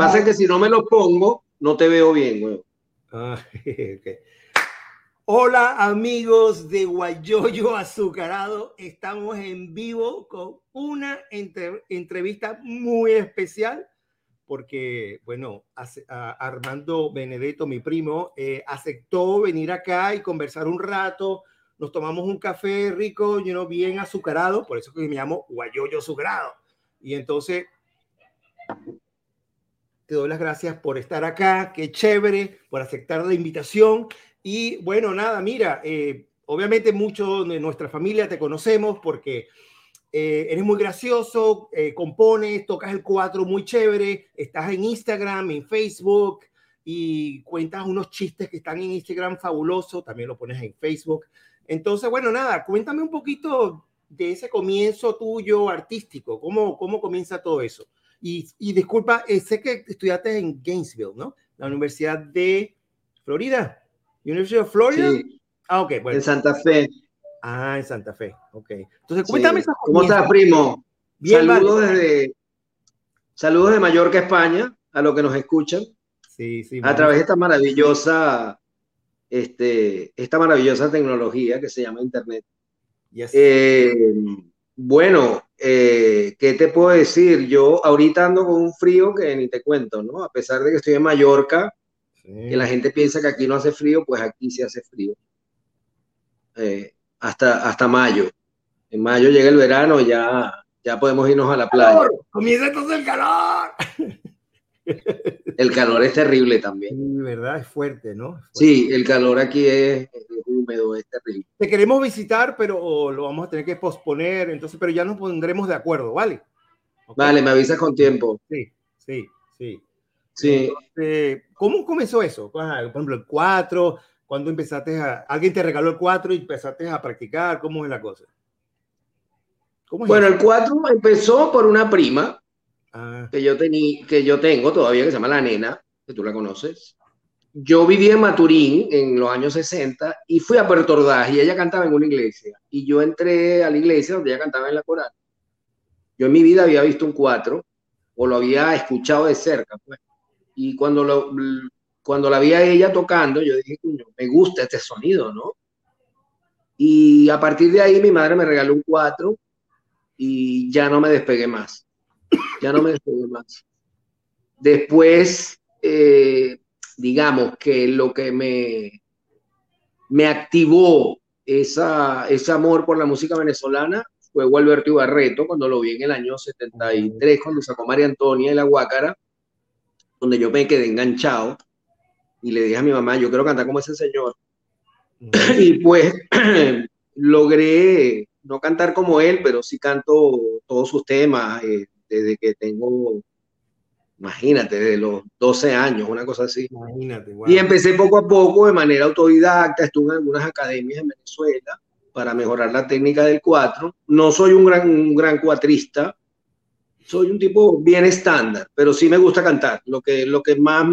pasa es que si no me los pongo, no te veo bien, güey. Okay. Hola amigos de Guayoyo Azucarado, estamos en vivo con una entrevista muy especial porque, bueno, Armando Benedetto, mi primo, aceptó venir acá y conversar un rato. Nos tomamos un café rico, bien azucarado, por eso que me llamo Guayoyo Azucarado. Y entonces, te doy las gracias por estar acá, qué chévere, por aceptar la invitación. Y bueno, nada, mira, obviamente muchos de nuestra familia te conocemos porque eres muy gracioso, compones, tocas el cuatro muy chévere, estás en Instagram, en Facebook y cuentas unos chistes que están en Instagram fabuloso, también lo pones en Facebook. Entonces, bueno, nada, cuéntame un poquito de ese comienzo tuyo artístico, cómo comienza todo eso. Y disculpa, sé que estudiaste en Gainesville, ¿no? La Universidad de Florida. University of Florida. Sí, Ah, ok, bueno. en Santa Fe. Ah, en Santa Fe, ok. Entonces, cuéntame Sí. esa ¿Cómo comienzo. estás, primo? Bien, Saludos de Mallorca, España, a los que nos escuchan Sí, a través de esta maravillosa tecnología que se llama Internet. Yes. Bueno, ¿qué te puedo decir? Yo ahorita ando con un frío que ni te cuento, ¿no? A pesar de que estoy en Mallorca, que la gente piensa que aquí no hace frío, pues aquí sí hace frío. Hasta mayo. En mayo llega el verano, ya podemos irnos a la playa. Comienza entonces el calor. El calor es terrible también. Sí, verdad, es fuerte, ¿no? Es fuerte. Sí, el calor aquí es húmedo, es terrible. Te queremos visitar, pero lo vamos a tener que posponer, entonces, pero ya nos pondremos de acuerdo, ¿vale? Okay. Vale, me avisas con tiempo. Sí. Sí. Entonces, ¿cómo comenzó eso? Por ejemplo, el 4, ¿cuándo empezaste alguien te regaló el 4 y empezaste a practicar? ¿Cómo es la cosa? Bueno, el 4 empezó por una prima que yo tengo todavía, que se llama La Nena, que tú la conoces. Yo vivía en Maturín en los años 60 y fui a Puerto Ordaz y ella cantaba en una iglesia. Y yo entré a la iglesia donde ella cantaba en la coral. Yo en mi vida había visto un 4 o lo había escuchado de cerca, pues. Y cuando la vi a ella tocando, yo dije, coño, me gusta este sonido, ¿no? Y a partir de ahí mi madre me regaló un 4 y ya no me despegué más. Después, digamos que lo que me activó ese amor por la música venezolana fue Gualberto Ibarreto, cuando lo vi en el año 73, cuando sacó María Antonia y La Guácara, donde yo me quedé enganchado y le dije a mi mamá, yo quiero cantar como ese señor. Y pues logré no cantar como él, pero sí canto todos sus temas desde que tengo, imagínate, desde los 12 años, una cosa así. Imagínate, wow. Y empecé poco a poco de manera autodidacta, estuve en algunas academias en Venezuela para mejorar la técnica del 4. No soy un gran cuatrista, soy un tipo bien estándar, pero sí me gusta cantar. Lo que más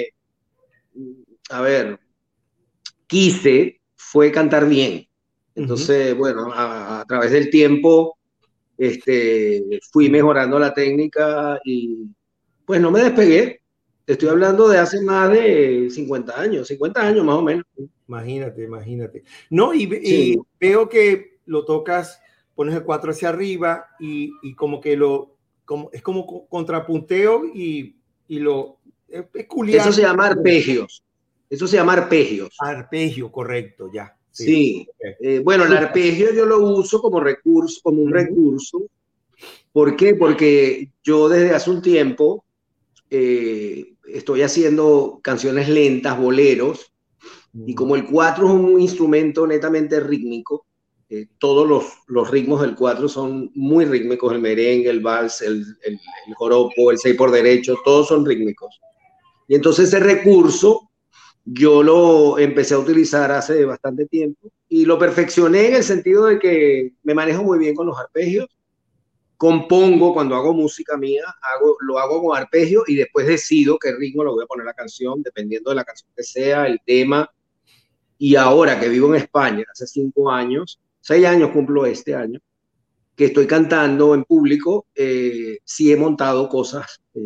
quise fue cantar bien. Entonces, bueno, a través del tiempo fui mejorando la técnica y pues no me despegué. Te estoy hablando de hace más de 50 años más o menos. Imagínate. No, Sí. veo que lo tocas, pones el 4 hacia arriba y como que es como contrapunteo y lo es peculiar. Eso se llama arpegios. Arpegio, correcto, ya. Sí. Bueno, el arpegio yo lo uso como un recurso. ¿Por qué? Porque yo desde hace un tiempo estoy haciendo canciones lentas, boleros, y como el 4 es un instrumento netamente rítmico, todos los ritmos del 4 son muy rítmicos, el merengue, el vals, el joropo, el 6 por derecho, todos son rítmicos. Y entonces ese recurso yo lo empecé a utilizar hace bastante tiempo y lo perfeccioné en el sentido de que me manejo muy bien con los arpegios. Compongo cuando hago música mía, lo hago con arpegio y después decido qué ritmo lo voy a poner a la canción, dependiendo de la canción que sea, el tema. Y ahora que vivo en España, hace 5 años, 6 años cumplo este año, que estoy cantando en público, sí he montado cosas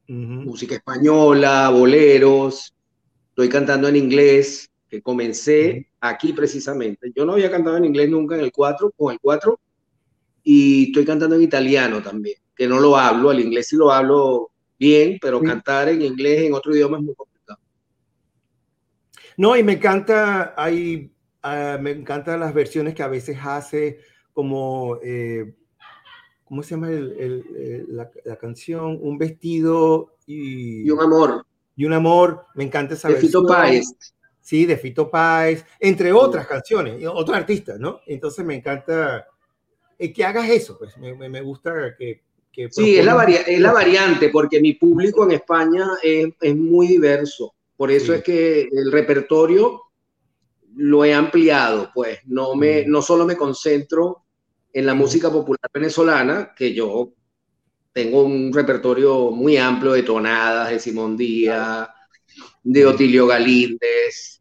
música española, boleros. Estoy cantando en inglés, que comencé aquí precisamente. Yo no había cantado en inglés nunca en el 4, con el 4, y estoy cantando en italiano también, que no lo hablo, el inglés sí lo hablo bien, pero Sí. cantar en inglés en otro idioma es muy complicado. No, y me encanta, me encantan las versiones que a veces hace como, ¿cómo se llama la canción? Un vestido Y un amor, y un amor. Me encanta esa de Fito versión. Páez. Sí, de Fito Páez, entre otras canciones, y otros artistas, ¿no? Entonces me encanta que hagas eso, pues me gusta que Sí, propones. es la variante, porque mi público en España es muy diverso. Por eso es Sí. que el repertorio lo he ampliado, pues no solo me concentro en la música popular venezolana, que yo tengo un repertorio muy amplio de tonadas, de Simón Díaz, de Otilio Galíndez,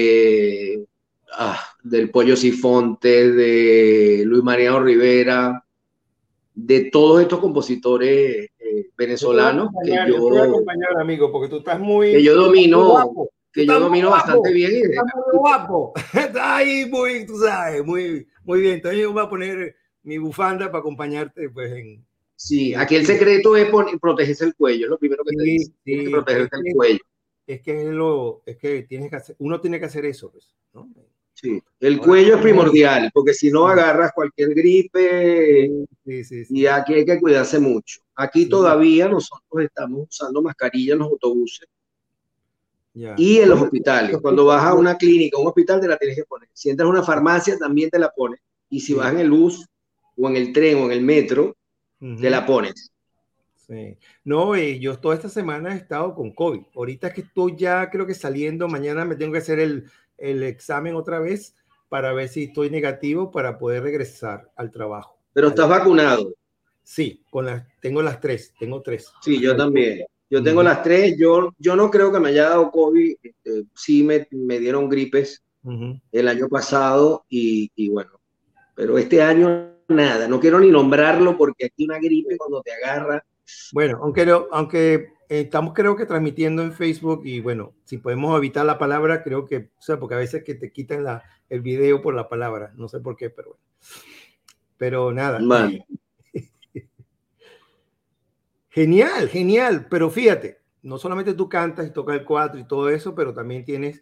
del Pollo Sifontes, de Luis Mariano Rivera, de todos estos compositores venezolanos Yo te voy a acompañar, amigo, porque tú estás que yo muy domino, guapo. Tú que yo estás muy domino bastante guapo. bien. Estás muy guapo. Estás ahí muy, tú sabes, muy bien. Entonces yo voy a poner mi bufanda para acompañarte, pues, Sí, aquí el secreto es protegerse el cuello, es lo primero que te dice. sí, Tienes que sí. protegerte el cuello. Es que tienes que hacer, uno tiene que hacer eso, pues, ¿no? Sí, el Ahora cuello es mismo, primordial, porque si no sí, agarras cualquier gripe y sí. aquí hay que cuidarse mucho. Aquí Sí, todavía nosotros estamos usando mascarilla en los autobuses ya. y en los Bueno, hospitales. Cuando vas a una clínica, a un hospital, te la tienes que poner. Si entras a una farmacia, también te la pones. Y si vas sí. en el bus o en el tren o en el metro, te la pones. Sí. No, yo toda esta semana he estado con COVID. Ahorita que estoy ya, creo que saliendo, mañana me tengo que hacer el examen otra vez para ver si estoy negativo para poder regresar al trabajo. Pero estás vacunado. Sí, tengo las tres, tengo tres. Sí, yo también. Yo tengo Ujú, las tres. Yo no creo que me haya dado COVID. Sí me dieron gripes ujú. el año pasado y bueno, pero este año nada. No quiero ni nombrarlo porque aquí una gripe cuando te agarra. Bueno, aunque estamos creo que transmitiendo en Facebook y bueno, si podemos evitar la palabra, creo que, o sea, porque a veces que te quitan el video por la palabra, no sé por qué, pero bueno. Pero nada. Man, Genial, genial, pero fíjate, no solamente tú cantas y tocas el cuatro y todo eso, pero también tienes,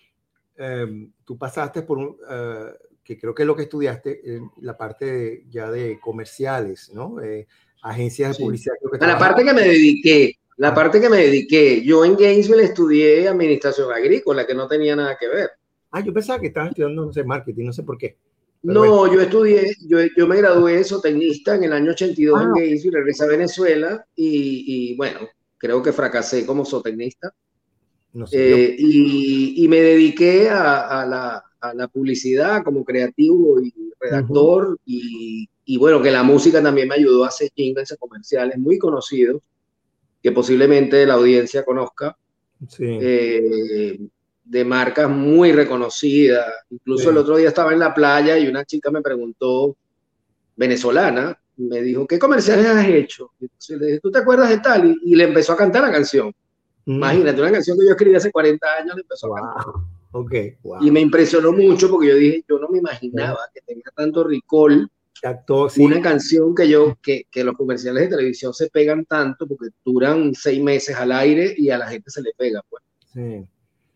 tú pasaste por que creo que es lo que estudiaste, la parte ya de comerciales, ¿no? Agencias de sí. publicidad, creo que A la trabajas. parte que me dediqué, la Ah, parte que me dediqué, yo en Gainesville estudié administración agrícola, que no tenía nada que ver. yo pensaba que estabas estudiando, no sé, marketing, no sé por qué, pero bueno. No, yo estudié, yo me gradué de zootecnista en el año 82 en Ah, Gainesville, regresé a Venezuela y bueno, creo que fracasé como zootecnista. no sé yo. Y me dediqué a la publicidad como creativo y Ujú, redactor y bueno, que la música también me ayudó a hacer jingles comerciales muy conocidos que posiblemente la audiencia conozca, sí, eh, de marcas muy reconocidas. Incluso el sí. otro día estaba en la playa y una chica me preguntó, venezolana, me dijo, ¿qué comerciales has hecho? Entonces le dije, ¿tú te acuerdas de tal? Y le empezó a cantar la canción. Imagínate, una canción que yo escribí hace 40 años, le empezó a cantar. Wow, ok, Y me wow. impresionó mucho porque yo dije, yo no me imaginaba que tenía tanto recall Actor, una sí. canción que los comerciales de televisión se pegan tanto porque duran 6 meses al aire y a la gente se le pega, pues. Sí.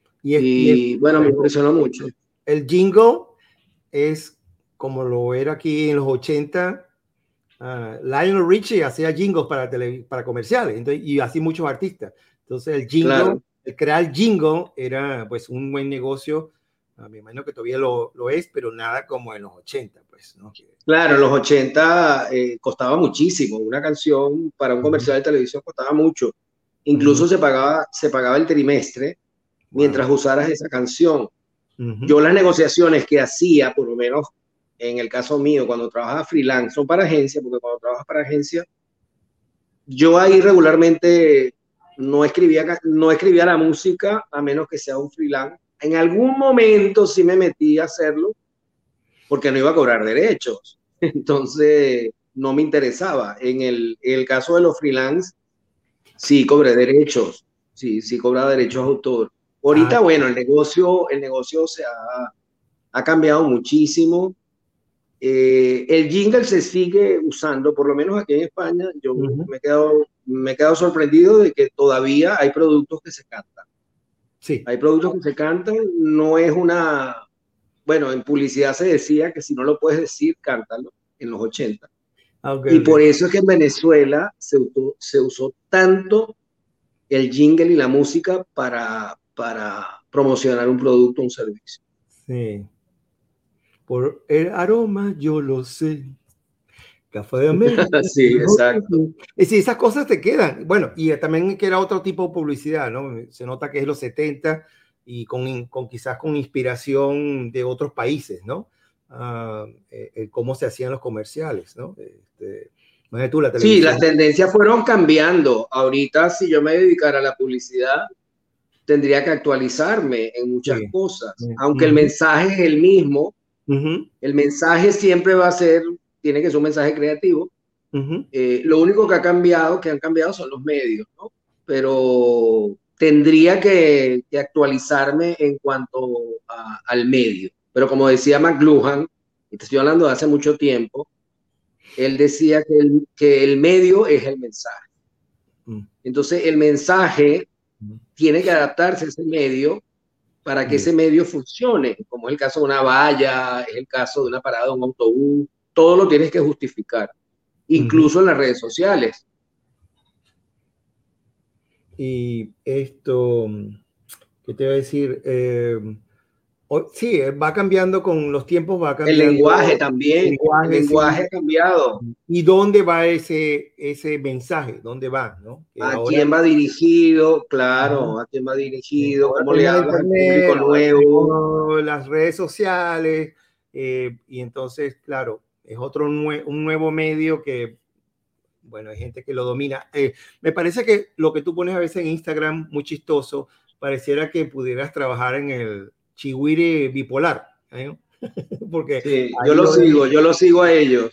Y bueno, me Bueno, impresionó mucho. el jingle es como lo era aquí en los 80. Lionel Richie hacía jingles para comerciales, entonces, y así muchos artistas. Entonces el jingle, Claro, el crear jingle era pues un buen negocio. Me imagino que todavía lo es, pero nada como en los 80, pues, ¿no? claro, en los 80 costaba muchísimo. Una canción para un comercial de televisión costaba mucho. Incluso se pagaba el trimestre Wow. mientras usaras esa canción. Yo las negociaciones que hacía, por lo menos en el caso mío, cuando trabajaba freelance, son para agencia, porque cuando trabajas para agencia, yo ahí regularmente no escribía la música a menos que sea un freelance. En algún momento sí me metí a hacerlo porque no iba a cobrar derechos. Entonces no me interesaba. En el caso de los freelance, Sí, cobré derechos. Sí, cobra derechos de autor. Ahorita, bueno, el negocio ha cambiado muchísimo. El jingle se sigue usando, por lo menos aquí en España. Yo me he quedado sorprendido de que todavía hay productos que se cantan. Sí. Hay productos que se cantan, no es una... Bueno, en publicidad se decía que si no lo puedes decir, cántalo, en los 80. Y por eso es que en Venezuela se usó tanto el jingle y la música para promocionar un producto o un servicio. Sí. Por el aroma yo lo sé. Café de América. Sí, exacto. Sí, esas cosas te quedan. Bueno, y también que era otro tipo de publicidad, ¿no? Se nota que es los 70 y quizás con inspiración de otros países, ¿no? Cómo se hacían los comerciales, ¿no? Imagínate tú, la Sí, televisión. las tendencias fueron cambiando. Ahorita, si yo me dedicara a la publicidad, tendría que actualizarme en muchas cosas. Aunque el mensaje es el mismo, el mensaje siempre va a ser, tiene que ser un mensaje creativo. Lo único que han cambiado son los medios, ¿no? Pero tendría que actualizarme en cuanto al medio. Pero como decía McLuhan, y te estoy hablando de hace mucho tiempo, él decía que el medio es el mensaje. Entonces el mensaje tiene que adaptarse a ese medio para que ese medio funcione, como es el caso de una valla, es el caso de una parada de un autobús, todo lo tienes que justificar, incluso en las redes sociales. Y esto, ¿qué te voy a decir? Sí, va cambiando con los tiempos, va cambiando. El lenguaje también, el lenguaje ha cambiado. ¿Y dónde va ese mensaje? ¿Dónde va? ¿No? ¿A quién va dirigido? Claro, ¿a quién va dirigido? ¿Cómo le hablas al público nuevo? Las redes sociales, y entonces, claro, es un nuevo medio que, bueno, hay gente que lo domina. Me parece que lo que tú pones a veces en Instagram, muy chistoso, pareciera que pudieras trabajar en el chihuire bipolar, ¿eh? Porque sí, yo lo sigo a ellos,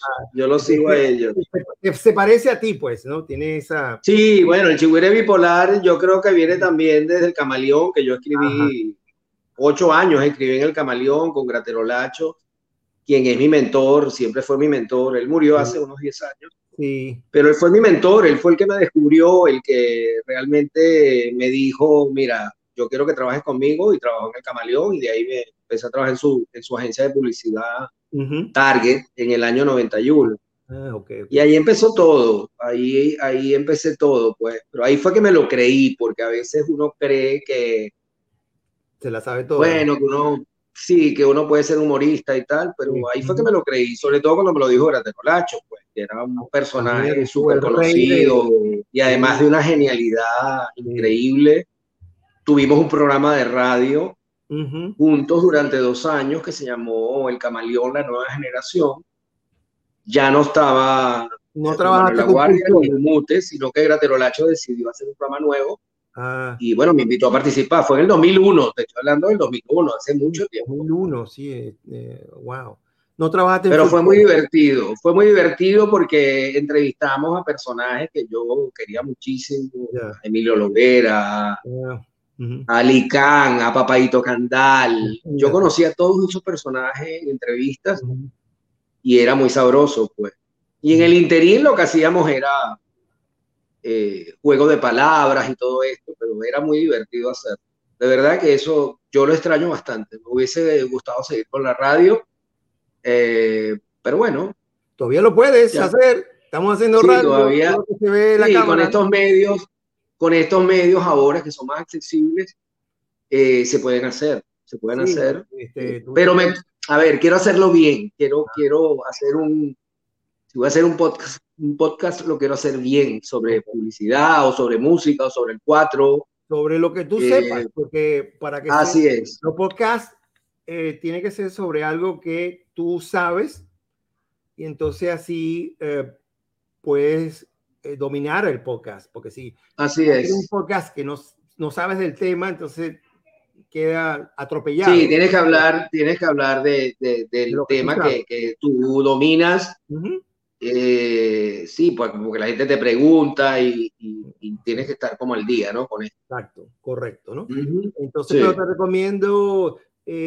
Se parece a ti, pues, ¿no? Tiene esa... Sí, bueno, el chihuire bipolar yo creo que viene también desde el Camaleón, que yo escribí 8 años, escribí en el Camaleón con Graterolacho, quien es mi mentor, siempre fue mi mentor. Él murió hace unos 10 años. Sí. Pero él fue mi mentor, él fue el que me descubrió, el que realmente me dijo, mira, yo quiero que trabajes conmigo, y trabajó en el Camaleón, y de ahí me empecé a trabajar en su agencia de publicidad Target en el año 91. Okay. Y ahí empezó todo, ahí empecé todo, pues, pero ahí fue que me lo creí, porque a veces uno cree que se la sabe todo. Bueno, que uno puede ser humorista y tal, pero ahí fue que me lo creí, sobre todo cuando me lo dijo Graterolacho, pues, que era un personaje súper conocido y además de una genialidad increíble. Tuvimos un programa de radio juntos durante 2 años que se llamó El Camaleón, la nueva generación. Ya no estaba trabajaste La Guardia ni el Mute, sino que Graterolacho decidió hacer un programa nuevo. Y bueno, me invitó a participar. Fue en el 2001, te estoy hablando del 2001, hace mucho tiempo. 2001, sí, wow. No trabajaste Pero fue muy divertido porque entrevistamos a personajes que yo quería muchísimo, a Emilio Lovera, a Ali Khan, a Papaito Candal. Yo conocía a todos esos personajes en entrevistas y era muy sabroso, pues. Y en el interín lo que hacíamos era juego de palabras y todo esto, pero era muy divertido hacer. De verdad que eso yo lo extraño bastante. Me hubiese gustado seguir con la radio, pero bueno. Todavía lo puedes hacer. Estamos haciendo radio. Todavía. Se ve la cámara. Con estos medios ahora que son más accesibles, se pueden hacer. Pero a ver, quiero hacerlo bien. Quiero hacer si voy a hacer un podcast lo quiero hacer bien, sobre publicidad o sobre música o sobre el 4. Sobre lo que tú sepas, porque para que así es. Los podcasts tiene que ser sobre algo que tú sabes, y entonces así puedes dominar el podcast, porque si es un podcast que no sabes del tema, entonces queda atropellado. Sí, tienes que hablar del tema que tú dominas Sí, pues porque la gente te pregunta y tienes que estar como al día, ¿no? Con esto. Exacto, correcto, ¿no? Uh-huh. Entonces, Sí. pero te recomiendo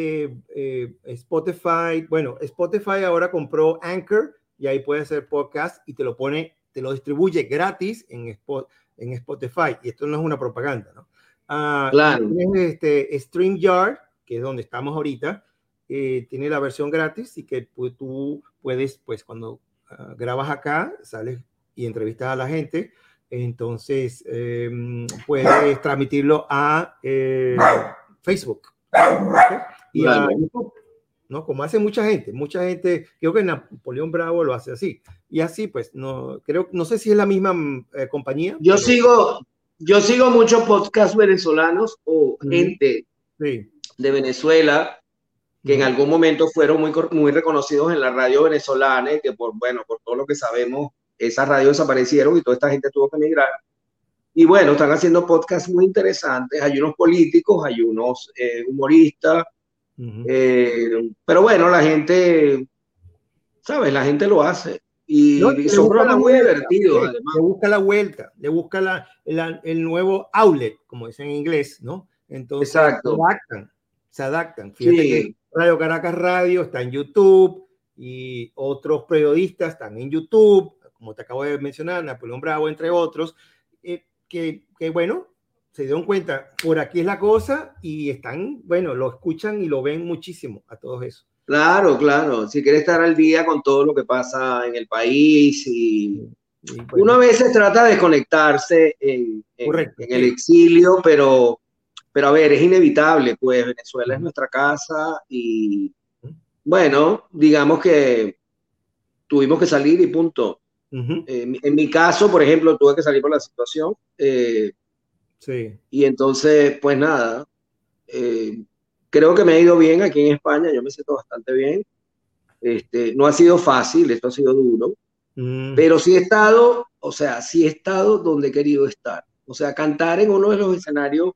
Spotify. Bueno, Spotify ahora compró Anchor y ahí puedes hacer podcast y te lo distribuye gratis en Spotify. Y esto no es una propaganda, ¿no? Y Claro. tienes StreamYard, que es donde estamos ahorita, tiene la versión gratis y que tú puedes, pues cuando grabas acá, sales y entrevistas a la gente. Entonces, puedes transmitirlo a Facebook, ¿okay? Y a Claro. YouTube, ¿no? Como hace mucha gente, creo que Napoleón Bravo lo hace así. Y así, pues, no sé si es la misma compañía, Yo pero... sigo, yo sigo muchos podcasts venezolanos o gente Sí. de Venezuela que en algún momento fueron muy reconocidos en la radio venezolana y que bueno, por todo lo que sabemos, esas radios desaparecieron y toda esta gente tuvo que emigrar. Y bueno, están haciendo podcasts muy interesantes. Hay unos políticos, hay unos humoristas, pero bueno, la gente, ¿sabes? La gente lo hace. No, Y le son busca la programas muy vuelta, divertidos, ¿sí? además. Le busca la vuelta, le busca el nuevo outlet, como dicen en inglés, ¿no? Entonces Exacto. se adaptan. Fíjate que Sí. Radio Caracas Radio está en YouTube y otros periodistas están en YouTube, como te acabo de mencionar, Napoleón Bravo, entre otros, que bueno, se dieron cuenta, por aquí es la cosa y están, bueno, lo escuchan y lo ven muchísimo a todos esos. Claro, claro. Si quieres estar al día con todo lo que pasa en el país Y uno a bueno, veces trata de desconectarse correcto, en el sí. exilio, pero a ver, es inevitable, pues Venezuela es nuestra casa y bueno, digamos que tuvimos que salir y punto. En mi caso, por ejemplo, tuve que salir por la situación Sí. y entonces, pues nada, eh, creo que me ha ido bien aquí en España, yo me siento bastante bien. No ha sido fácil, esto ha sido duro, pero sí he estado, o sea, sí he estado donde he querido estar. O sea, cantar en uno de los escenarios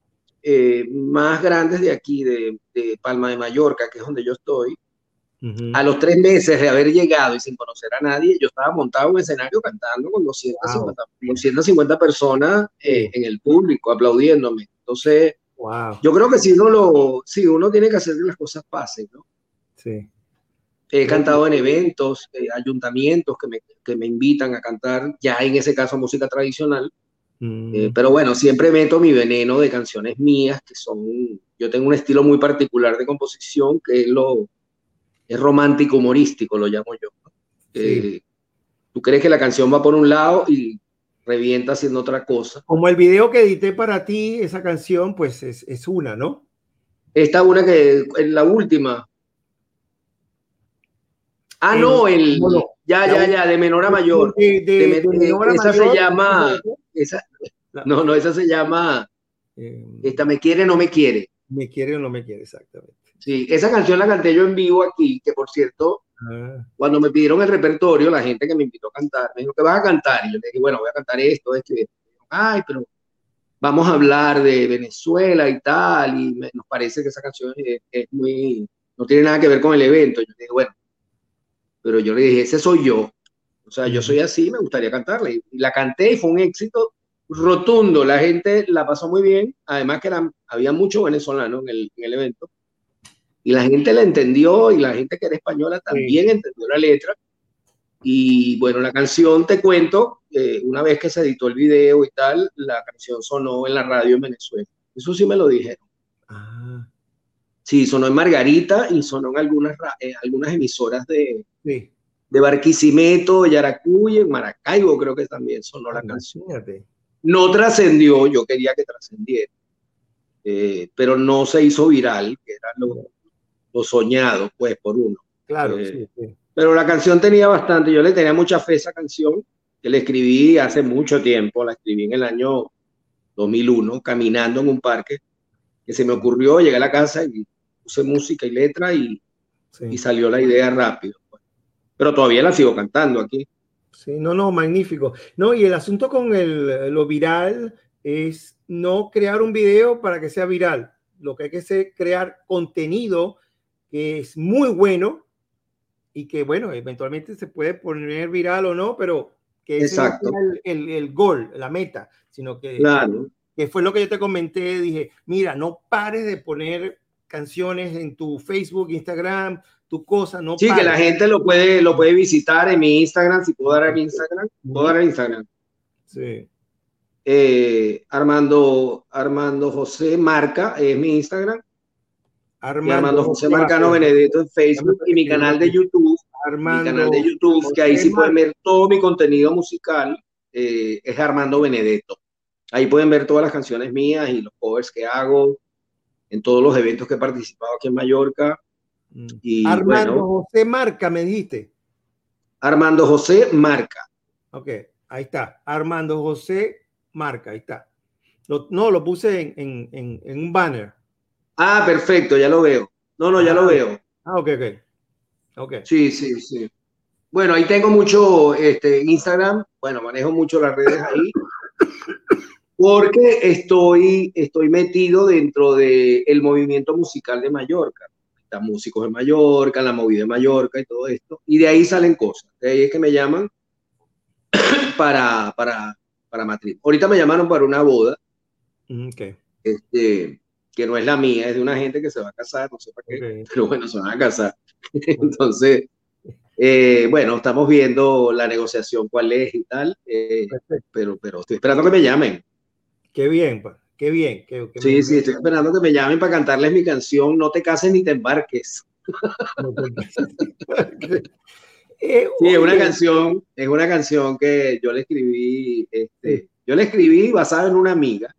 más grandes de aquí, de Palma de Mallorca, que es donde yo estoy, a los 3 meses de haber llegado y sin conocer a nadie, yo estaba montado en un escenario cantando con Wow. 250 personas Sí. en el público aplaudiéndome. Entonces, Wow. yo creo que si uno tiene que hacer que las cosas pasen, ¿no? Sí. He Oye, cantado en eventos, ayuntamientos que me invitan a cantar, ya en ese caso música tradicional, pero bueno, siempre meto mi veneno de canciones mías, que son, yo tengo un estilo muy particular de composición, que es romántico humorístico, lo llamo yo. sí. Tú crees que la canción va por un lado y revienta haciendo otra cosa. Como el video que edité para ti, esa canción, pues es una, ¿no? Esta una que es la última. Ah, no, ¿Cómo no? ya, de menor a mayor. De menor a Esa se mayor, llama, esa, la- no, esa se llama, eh, esta me quiere, no me quiere. me quiere o no me quiere, exactamente. Sí, esa canción la canté yo en vivo aquí, que por cierto, Ah, cuando me pidieron el repertorio, la gente que me invitó a cantar, me dijo, ¿qué vas a cantar? Y yo le dije, bueno, voy a cantar esto y esto. Ay, pero vamos a hablar de Venezuela y tal, y nos parece que esa canción es muy, no tiene nada que ver con el evento. Yo le dije, bueno, pero yo le dije, ese soy yo. O sea, yo soy así, me gustaría cantarla. Y la canté y fue un éxito rotundo. La gente la pasó muy bien. Además que había muchos venezolanos en el evento. Y la gente la entendió y la gente que era española sí. también entendió la letra. Y bueno, la canción, te cuento, una vez que se editó el video y tal, la canción sonó en la radio en Venezuela. Eso sí me lo dijeron. Ah, Sí, sonó en Margarita y sonó en algunas emisoras sí. de Barquisimeto, de Yaracuy, en Maracaibo creo que también sonó Ah, la canción. imagínate. No trascendió, yo quería que trascendiera, pero no se hizo viral, que era lo soñado, pues, por uno. Claro, Eh, sí, sí. pero la canción tenía bastante, yo le tenía mucha fe a esa canción, que la escribí hace mucho tiempo, la escribí en el año 2001, caminando en un parque, que se me ocurrió, llegué a la casa y puse música y letra y Sí. salió la idea rápido. Pues. Pero todavía la sigo cantando aquí. Sí, no, no, magnífico. No, y el asunto con lo viral es no crear un video para que sea viral. Lo que hay que hacer es crear contenido que es muy bueno y que, bueno, eventualmente se puede poner viral o no, pero que ese no Exacto. sea el gol, la meta, sino Claro. que fue lo que yo te comenté. Dije, mira, no pares de poner canciones en tu Facebook, Instagram, tu cosa, no Sí, que la pares. gente lo puede visitar en mi Instagram, si puedo dar el Instagram. Puedo dar el Instagram. Sí. Armando José Marca es mi Instagram. Y Armando Armando José José, ya va, Marcano espérate, Benedetto en déjame Facebook y mi escribirlo canal de aquí. YouTube. Mi canal de Armando YouTube, que ahí José sí pueden Marca. ver todo mi contenido musical, es Armando Benedetto. Ahí pueden ver todas las canciones mías y los covers que hago en todos los eventos que he participado aquí en Mallorca. Y Armando bueno, José Marca, me dijiste. Armando José Marca. Ok, ahí está. Armando José Marca, ahí está. No, lo puse en un banner. Ah, perfecto, ya lo veo. No, no, ya lo veo. Ok, ok. Ok. Sí, sí, sí. Bueno, ahí tengo mucho Instagram. Bueno, manejo mucho las redes ahí porque estoy metido dentro del movimiento musical de Mallorca. Están músicos de Mallorca, la movida de Mallorca y todo esto. Y de ahí salen cosas. De ahí es que me llaman para, para, para matrimonio. Ahorita me llamaron para una boda, Okay. que no es la mía, es de una gente que se va a casar, no sé para qué, Okay. pero bueno, se van a casar. Entonces, bueno, estamos viendo la negociación, cuál es y tal, Perfecto. pero estoy esperando que me llamen. Qué bien, qué bien. Sí, sí, estoy esperando que me llamen para cantarles mi canción, No te cases ni te embarques. Sí, Oye, es una canción que sí. yo le escribí basada en una amiga.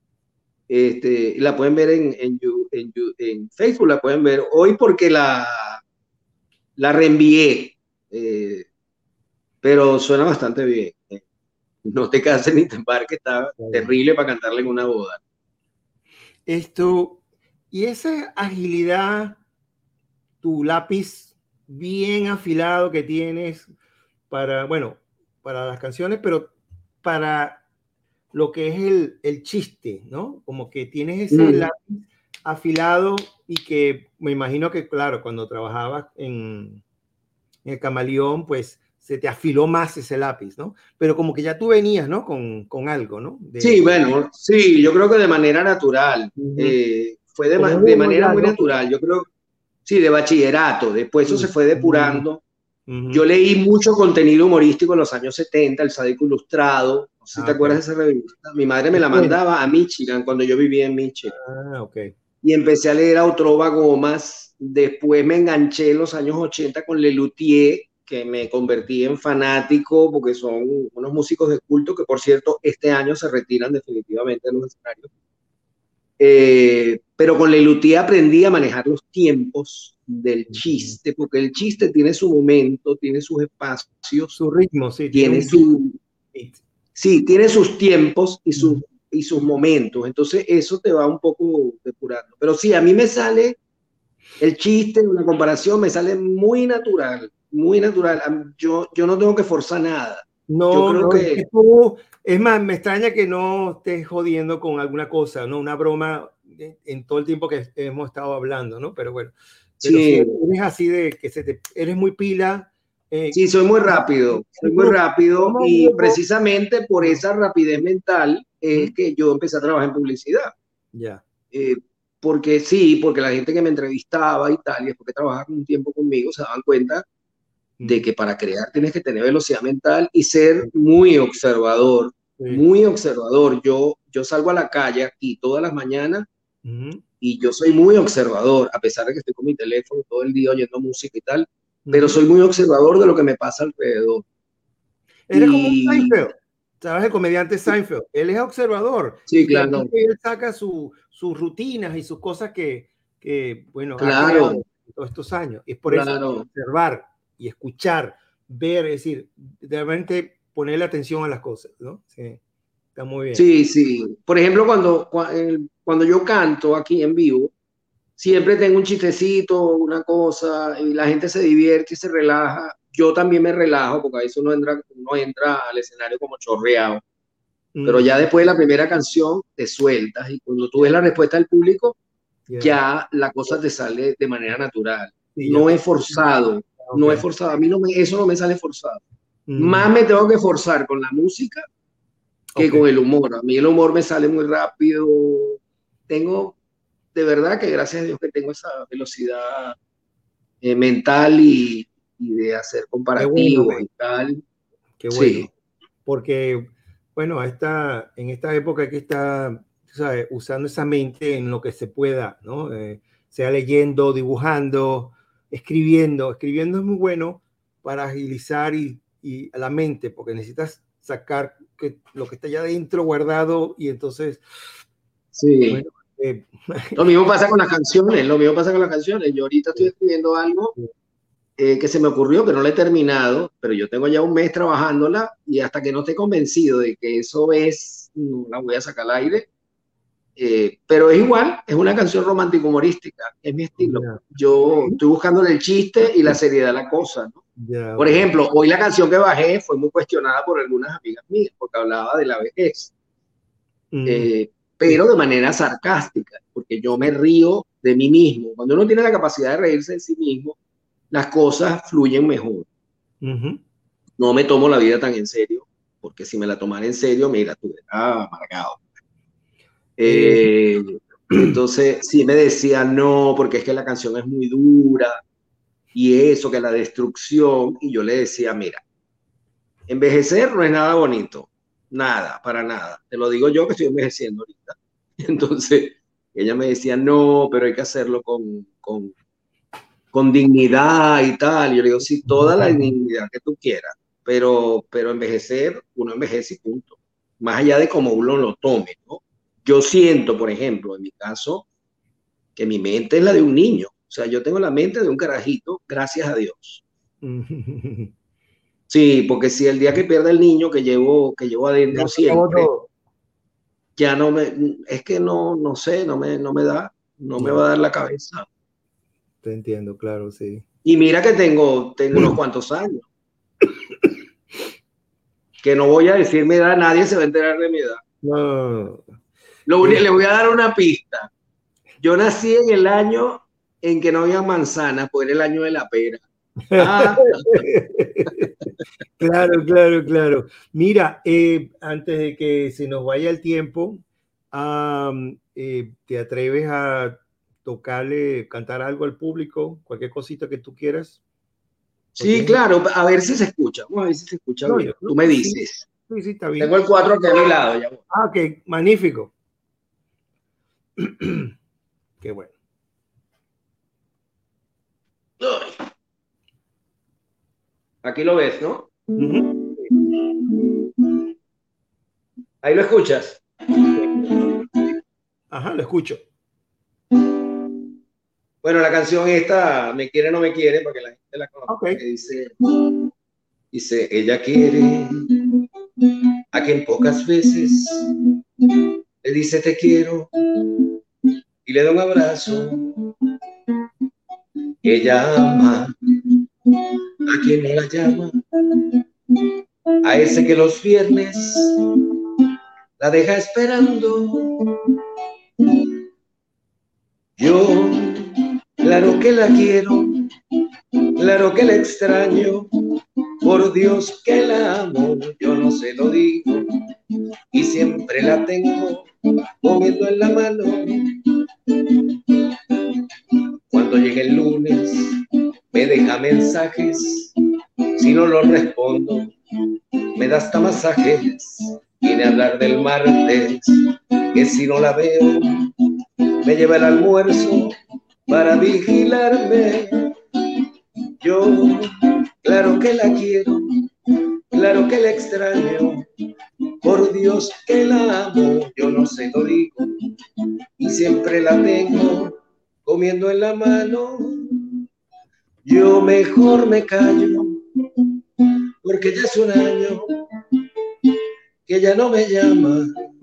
La pueden ver en Facebook, la pueden ver hoy porque la reenvié, eh, pero suena bastante bien. No te cases ni te embarques, está terrible para cantarle en una boda. Esto, y esa agilidad, tu lápiz bien afilado que tienes para, bueno, para las canciones, pero para lo que es el chiste, ¿no? Como que tienes ese Mm. lápiz afilado y que me imagino que, claro, cuando trabajabas en el Camaleón, pues se te afiló más ese lápiz, ¿no? Pero como que ya tú venías, ¿no? Con algo, ¿no? Sí, bueno, sí, yo creo que de manera natural. Uh-huh. Fue Como de uno manera ya, muy ¿no? natural. Yo creo, sí, de bachillerato. Después eso se Sí. fue depurando. Yo Uh-huh. leí mucho contenido humorístico en los años 70, El Sádico Ilustrado. No sé si te Ok. acuerdas de esa revista. Mi madre me Me la suena. mandaba a Michigan cuando yo vivía en Michigan. Ok. Y empecé a leer a Otrova Gomas. Después me enganché en los años 80 con Lelutier, que me convertí en fanático porque son unos músicos de culto que, por cierto, este año se retiran definitivamente de los escenarios. Pero con Lelutier aprendí a manejar los tiempos del Uh-huh. chiste, porque el chiste tiene su momento, tiene sus espacios, Su ritmo, sí, tiene tiene un beat. su, sí, tiene sus tiempos Uh-huh. y sus momentos. Entonces eso te va un poco depurando. Pero sí, a mí me sale el chiste, una comparación, me sale muy natural, muy natural. Yo no tengo que forzar nada. Yo No, creo no, es que que tú, es más, me extraña que no estés jodiendo con alguna cosa, ¿no? Una broma en todo el tiempo que hemos estado hablando, ¿no? Pero si sí, eres así de que eres muy pila, sí, soy muy rápido somos un y grupo. precisamente por esa rapidez mental es ¿Mm? que yo empecé a trabajar en publicidad. Ya. Eh, Porque sí, porque la gente que me entrevistaba y tal, y después que trabajaba un tiempo conmigo, se daban cuenta de Mm. que para crear tienes que tener velocidad mental y ser muy observador, Sí. muy observador. Yo salgo a la calle aquí todas las mañanas Mm-hmm. y yo soy muy observador, a pesar de que estoy con mi teléfono todo el día oyendo música y tal, pero Mm-hmm. soy muy observador de lo que me pasa alrededor. Eres como un Y Seinfeld, ¿sabes? El comediante Seinfeld. Él es observador sí, y te ves claro, que él saca sus rutinas y sus cosas que, bueno, ha creado claro, todos estos años. Es por eso, claro. observar y escuchar, ver, es decir, realmente ponerle atención a las cosas, ¿no? Sí, está muy bien. Sí, sí. Por ejemplo, cuando yo canto aquí en vivo, siempre tengo un chistecito, una cosa, y la gente se divierte y se relaja. Yo también me relajo, porque a veces uno entra al escenario como chorreado. Pero Mm, ya después de la primera canción te sueltas y cuando tú ves yeah, la respuesta del público, yeah. ya la cosa te sale de manera natural. Sí, ya No tú es forzado. no es forzado. A mí eso no me sale forzado. Mm. Más me tengo que forzar con la música que con el humor. A mí el humor me sale muy rápido. Tengo, de verdad que gracias a Dios que tengo esa velocidad mental y de hacer comparativos y tal. Qué bueno. Sí. Porque, bueno, en esta época hay que estar, ¿sabes?, usando esa mente en lo que se pueda, ¿no? Sea leyendo, dibujando, escribiendo. Escribiendo es muy bueno para agilizar y a la mente, porque necesitas sacar lo que está allá adentro guardado y entonces... Sí. Bueno, lo mismo pasa con las canciones, Yo ahorita estoy escribiendo algo que se me ocurrió, que no la he terminado, pero yo tengo ya un mes trabajándola y hasta que no esté convencido de que eso es, no la voy a sacar al aire. Pero es igual, es una canción romántico-humorística, es mi estilo. Yo estoy buscándole el chiste y la seriedad a la cosa, ¿no? Por ejemplo, hoy la canción que bajé fue muy cuestionada por algunas amigas mías, porque hablaba de la vejez, pero de manera sarcástica, porque yo me río de mí mismo. Cuando uno tiene la capacidad de reírse de sí mismo, las cosas fluyen mejor. No me tomo la vida tan en serio, porque si me la tomara en serio, mira, tú eras amargado. Entonces, sí me decía, no, porque es que la canción es muy dura, y eso, que la destrucción, y yo le decía, mira, envejecer no es nada bonito, nada, para nada. Te lo digo yo que estoy envejeciendo ahorita. Entonces, ella me decía, no, pero hay que hacerlo con dignidad y tal. Yo le digo, sí, toda la dignidad que tú quieras, pero envejecer, uno envejece y punto. Más allá de cómo uno lo tome, ¿no? Yo siento, por ejemplo, en mi caso, que mi mente es la de un niño. O sea, yo tengo la mente de un carajito, gracias a Dios. Sí, porque si el día que pierda el niño que llevo adentro siempre, ya no es que no sé, no me da, no me va a dar la cabeza. Te entiendo, claro, sí. Y mira que tengo unos cuantos años. Que no voy a decir mi edad, nadie se va a enterar de mi edad. No. Le voy a dar una pista. Yo nací en el año en que no había manzanas, pues era el año de la pera. Claro. Mira, antes de que se nos vaya el tiempo, ¿te atreves a cantar algo al público? Cualquier cosita que tú quieras. Sí, claro, a ver si se escucha. Vamos a ver si se escucha bien. Tú me dices. Sí, está bien. Tengo el 4 aquí a mi lado. Ya. Ok, magnífico. Qué bueno. Aquí lo ves, ¿no? Ahí lo escuchas. Ajá, lo escucho. Bueno, la canción esta, Me quiere, no me quiere, porque la gente la conoce. Okay. Dice, ella quiere a quien pocas veces le dice te quiero y le da un abrazo. Ella ama a quien no la llama, a ese que los viernes la deja esperando. Yo, claro que la quiero, claro que la extraño, por Dios que la amo, yo no se lo digo, y siempre la tengo comiendo en la mano. Cuando llegue el lunes, me deja mensajes, si no los respondo, me da hasta masajes. Viene a hablar del martes, que si no la veo, me lleva el almuerzo para vigilarme. Yo, claro que la quiero, claro que la extraño, por Dios que la amo, yo no se lo digo, y siempre la tengo comiendo en la mano. Yo mejor me callo, porque ya es un año que ella no me llama.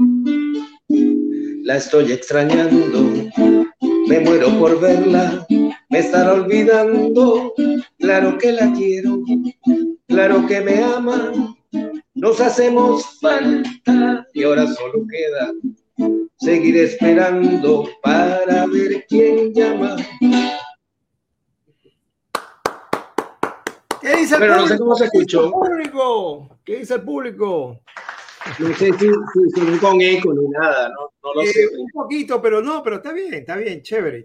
La estoy extrañando, me muero por verla, me estará olvidando. Claro que la quiero, claro que me ama, nos hacemos falta y ahora solo queda seguir esperando para ver quién llama. ¿Qué dice el Pero público? no sé cómo se escuchó. ¿Qué dice el público? No sé si son con eco ni nada, no lo sé. Un poquito, pero no, pero está bien, chévere.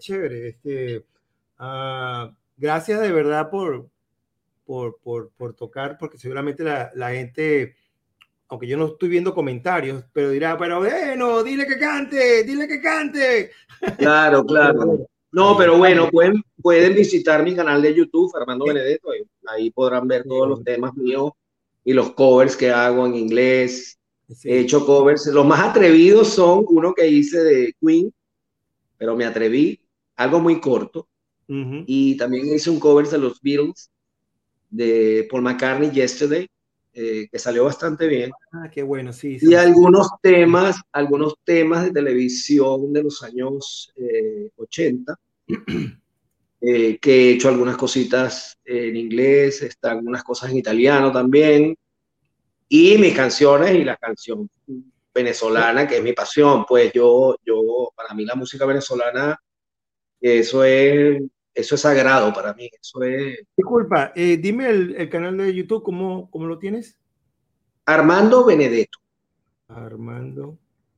Gracias de verdad por tocar, porque seguramente la gente, aunque yo no estoy viendo comentarios, pero dirá, pero bueno, dile que cante. Claro, claro. No, pero bueno, pueden visitar mi canal de YouTube, Armando Benedetto. Ahí podrán ver todos los temas míos y los covers que hago en inglés. Sí. He hecho covers. Los más atrevidos son uno que hice de Queen, pero me atreví, algo muy corto. Y también hice un cover de los Beatles, de Paul McCartney, Yesterday, que salió bastante bien. Qué bueno, sí. Y algunos temas de televisión de los años 80, que he hecho algunas cositas en inglés, algunas cosas en italiano también, y mis canciones y la canción venezolana, que es mi pasión. Pues para mí la música venezolana, eso es sagrado para mí. Eso es... Disculpa, dime el canal de YouTube, ¿cómo lo tienes? Armando Benedetto. Armando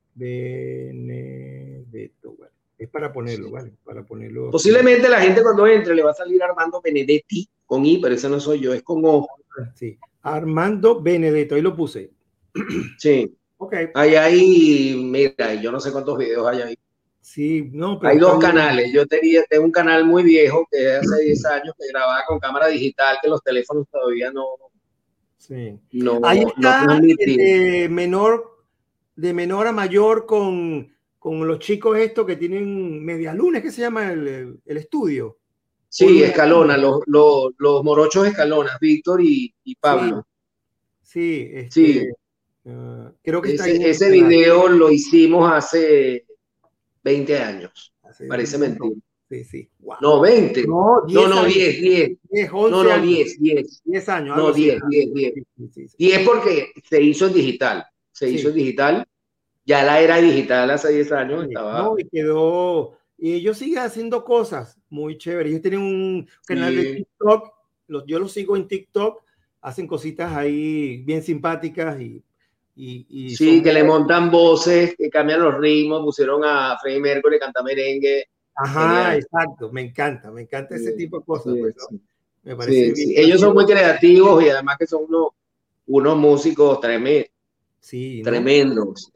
Benedetto, bueno, es para ponerlo, Sí. ¿vale? Para ponerlo. Posiblemente la gente cuando entre le va a salir Armando Benedetti con I, pero ese no soy yo, es con O. Sí, Armando Benedetto, ahí lo puse. Sí. Okay. Ahí, mira, yo no sé cuántos videos hay ahí. Sí, no, pero hay dos canales. Yo tengo un canal muy viejo que hace 10 años que grababa con cámara digital, que los teléfonos todavía no. Sí. No, ahí está no de menor a mayor con los chicos estos que tienen Medialunes, ¿qué se llama el estudio? Sí, Escalona, los morochos Escalonas, Víctor y Pablo. Sí, sí. Creo que está ahí. Ese video lo hicimos hace 20 años. Parece mentira. Sí. Wow. No, 20. No, 10 no, 10. 10, 11 no, años. 10 años. No, 10. 10 porque se hizo en digital. Hizo en digital. Ya la era digital hace 10 años estaba... No, y quedó... Y ellos siguen haciendo cosas muy chéveres. Ellos tienen un canal de TikTok. Yo los sigo en TikTok. Hacen cositas ahí bien simpáticas y sí, que le montan voces, que cambian los ritmos. Pusieron a Freddie Mercury, canta merengue. Ajá, genial. Exacto. Me encanta ese tipo de cosas. Pues, ¿no? Me parece bien. Ellos son muy creativos y además que son unos músicos tremendos. Sí, ¿no? Tremendos.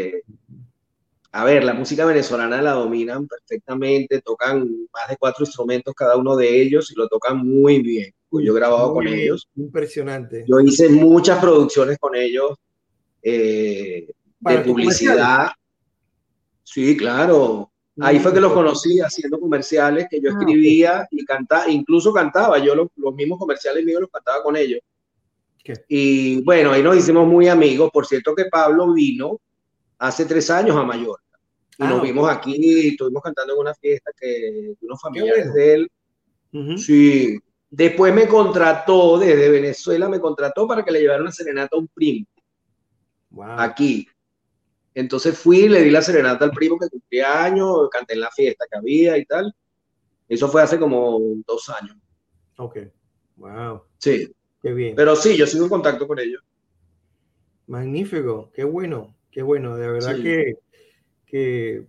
A ver, la música venezolana la dominan perfectamente, tocan más de 4 instrumentos cada uno de ellos y lo tocan muy bien. Yo he grabado con ellos. Impresionante. Yo hice muchas producciones con ellos de publicidad. Sí, claro. Ahí fue que los conocí haciendo comerciales que yo escribía y cantaba, incluso cantaba. Yo los mismos comerciales míos los cantaba con ellos. Y bueno, ahí nos hicimos muy amigos. Por cierto que Pablo vino hace 3 años a Mallorca. Y nos vimos aquí, estuvimos cantando en una fiesta de unos familiares de él. Sí. Después me contrató, desde Venezuela me contrató para que le llevara una serenata a un primo. Aquí. Entonces fui, le di la serenata al primo que cumplía años, canté en la fiesta que había y tal. Eso fue hace como 2 años. Ok. Wow. Sí. Qué bien. Pero sí, yo sigo en contacto con ellos. Magnífico. Qué bueno. Qué bueno. De verdad que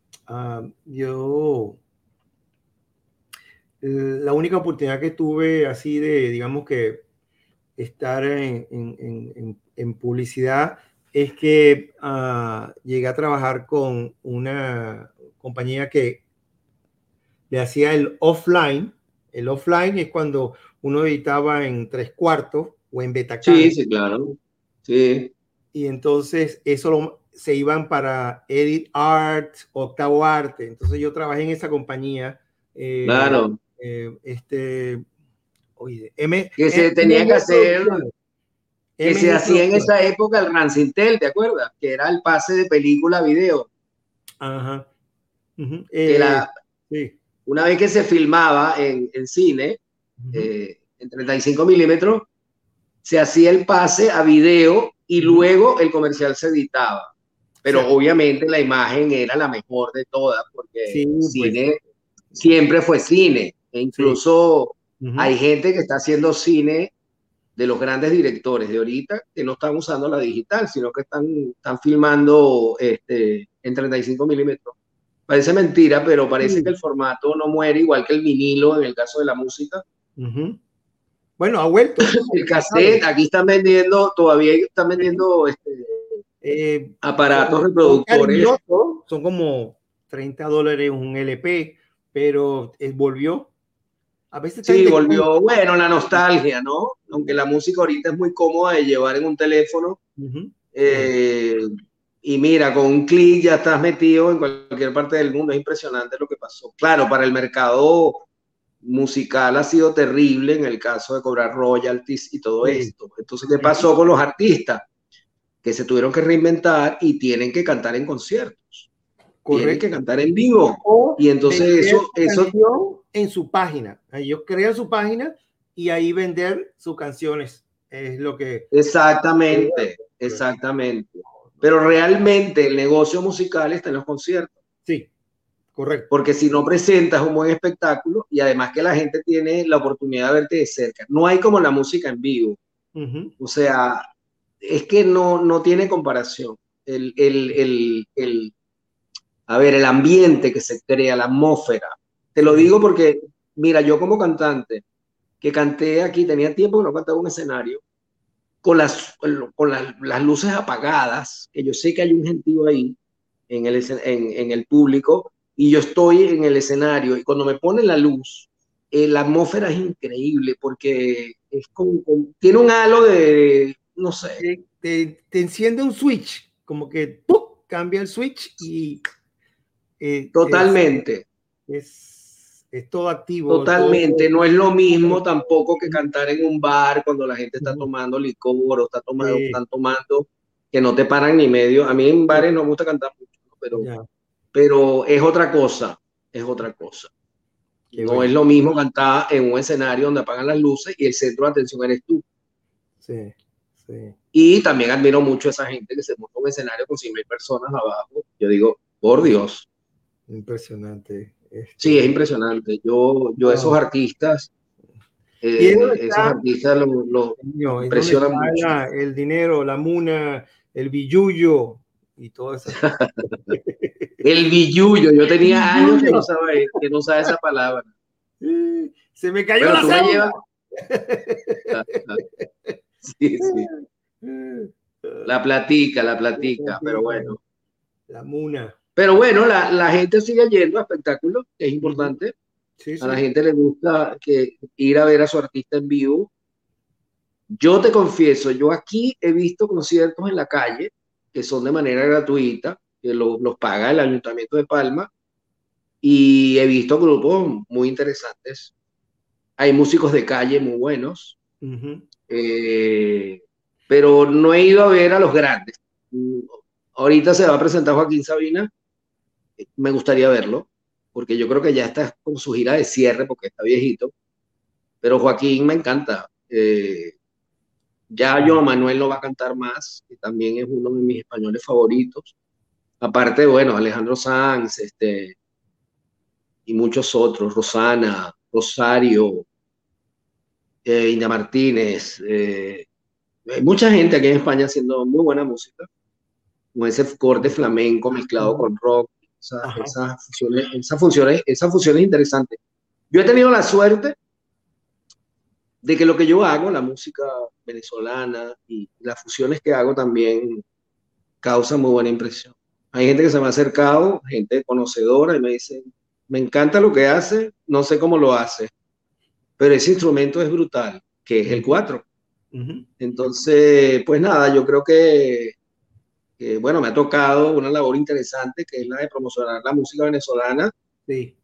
yo la única oportunidad que tuve así de, digamos que estar en publicidad es que llegué a trabajar con una compañía que le hacía el offline. El offline es cuando uno editaba en 3/4 o en Betacam. Sí, claro. Sí. Y entonces eso se iban para Edit Art, Octavo Arte. Entonces yo trabajé en esa compañía. Claro. Oye, que se tenía que hacer, que se hacía en esa época el Rancintel, ¿te acuerdas? Que era el pase de película a video. Ajá. Sí. Una vez que se filmaba en cine, en 35 milímetros, se hacía el pase a video y luego el comercial se editaba. Pero obviamente la imagen era la mejor de todas, porque cine siempre fue cine. E incluso Hay gente que está haciendo cine de los grandes directores de ahorita que no están usando la digital, sino que están filmando en 35 milímetros. Parece mentira, pero parece que el formato no muere, igual que el vinilo en el caso de la música. Bueno, ha vuelto. El cassette, aquí están vendiendo, todavía están vendiendo aparatos reproductores. Son como $30 un LP, pero volvió. A veces sí, volvió, bueno, la nostalgia, ¿no? Aunque la música ahorita es muy cómoda de llevar en un teléfono. Y mira, con un clic ya estás metido en cualquier parte del mundo. Es impresionante lo que pasó. Claro, para el mercado musical ha sido terrible en el caso de cobrar royalties y todo esto. Entonces, ¿qué pasó con los artistas? Que se tuvieron que reinventar y tienen que cantar en conciertos. Correcto. Tienen que cantar en vivo. Y entonces eso en su página. Ellos crean su página y ahí vender sus canciones. Es lo que... Exactamente. Pero realmente el negocio musical está en los conciertos. Sí, correcto. Porque si no presentas un buen espectáculo y además que la gente tiene la oportunidad de verte de cerca. No hay como la música en vivo. O sea, es que no tiene comparación. El ambiente que se crea, la atmósfera. Te lo digo porque, mira, yo como cantante, que canté aquí, tenía tiempo que no cantaba un escenario, con las luces apagadas, que yo sé que hay un gentío ahí en el público, y yo estoy en el escenario, y cuando me ponen la luz, la atmósfera es increíble, porque es tiene un halo de, no sé. Te enciende un switch, como que ¡pum! Cambia el switch y... totalmente. Es todo activo. Totalmente, no es lo mismo tampoco que cantar en un bar cuando la gente está tomando licor o están tomando, que no te paran ni medio. A mí en bares no me gusta cantar mucho, pero es otra cosa, No es lo mismo cantar en un escenario donde apagan las luces y el centro de atención eres tú. Sí. Y también admiro mucho a esa gente que se monta un escenario con 100,000 personas abajo. Yo digo, por Dios. Impresionante. Sí, es impresionante. Yo esos artistas, lo impresionan mucho. El dinero, la muna, el billullo y todo eso. El billullo, yo tenía años que no usaba esa palabra. Se me cayó la cédula. Sí. La platica, pero bueno. La muna. Pero bueno, la gente sigue yendo a espectáculos, que es importante. A la gente le gusta ir a ver a su artista en vivo. Yo te confieso, yo aquí he visto conciertos en la calle que son de manera gratuita, que los paga el Ayuntamiento de Palma, y he visto grupos muy interesantes. Hay músicos de calle muy buenos, pero no he ido a ver a los grandes. Ahorita se va a presentar Joaquín Sabina, me gustaría verlo, porque yo creo que ya está con su gira de cierre, porque está viejito, pero Joaquín me encanta. Ya Joan Manuel no va a cantar más, que también es uno de mis españoles favoritos. Aparte, bueno, Alejandro Sanz, y muchos otros, Rosana, Rosario, India Martínez. Hay mucha gente aquí en España haciendo muy buena música, con ese corte flamenco mezclado con rock. Esas funciones interesantes. Yo he tenido la suerte de que lo que yo hago, la música venezolana y las fusiones que hago también causan muy buena impresión. Hay gente que se me ha acercado, gente conocedora, y me dice, me encanta lo que hace, no sé cómo lo hace, pero ese instrumento es brutal, que es el 4. Entonces, pues nada, yo creo que, bueno, me ha tocado una labor interesante, que es la de promocionar la música venezolana. Sí.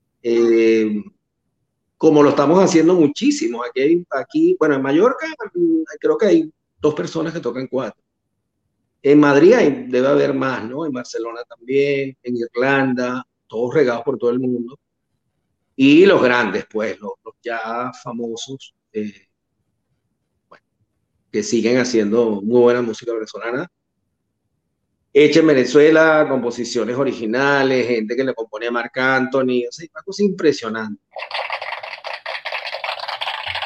Como lo estamos haciendo muchísimo. Aquí, bueno, en Mallorca creo que hay 2 personas que tocan 4. En Madrid debe haber más, ¿no? En Barcelona también, en Irlanda, todos regados por todo el mundo. Y los grandes, pues, los ya famosos, bueno, que siguen haciendo muy buena música venezolana. Hecha en Venezuela, composiciones originales, gente que le compone a Marc Anthony, o sea, una cosa impresionante.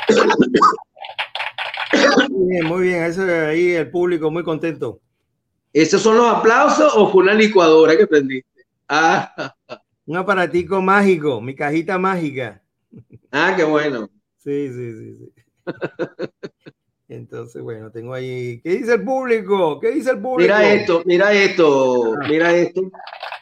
Muy bien, eso ahí el público muy contento. ¿Esos son los aplausos o fue una licuadora que prendiste? Un aparatico mágico, mi cajita mágica. Qué bueno. Sí. Entonces, bueno, tengo ahí. ¿Qué dice el público? ¿Qué dice el público? Mira esto.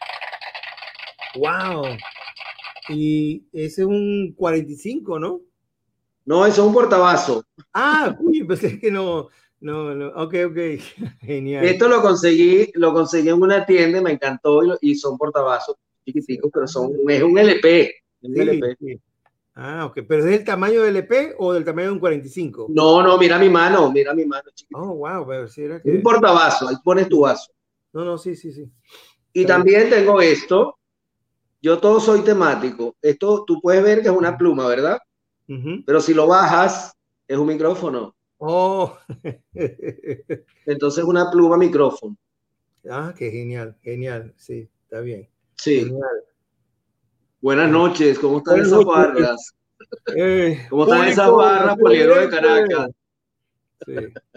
Wow. Y ese es un 45, ¿no? No, eso es un portavasos. Uy, pues es que no. Ok. Genial. Esto lo conseguí en una tienda, me encantó y son portavasos chiquiticos, pero es un LP. Sí. Ok, pero ¿es del tamaño del LP o del tamaño de un 45? No, mira mi mano, chiquitito. Oh, wow, pero si era que... Un portavasos, ahí pones tu vaso. No, sí. Y también tengo esto. Yo todo soy temático. Esto tú puedes ver que es una pluma, ¿verdad? Pero si lo bajas, es un micrófono. Oh. Entonces una pluma micrófono. Qué genial. Sí, está bien. Sí. Genial. Buenas noches, ¿cómo están esas barras? ¿Cómo están esas barras, Poliedro de Caracas? Sí.